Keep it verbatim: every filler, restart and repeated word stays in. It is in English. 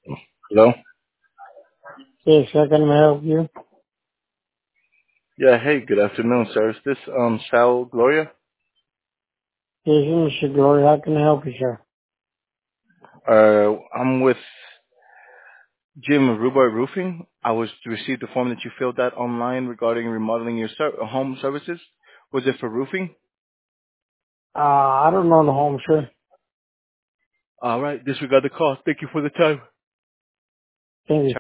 Hello? Yes, I can help you. Yeah, hey, good afternoon, sir. Is this um Sal Gloria? Yes, Mister Glory, how can I help you, sir? Uh, I'm with Jim Rubar Roofing. I was received the form that you filled out online regarding remodeling your ser- home services. Was it for roofing? Uh, I don't know the home, sir. All right, disregard the call. Thank you for the time. Thank you.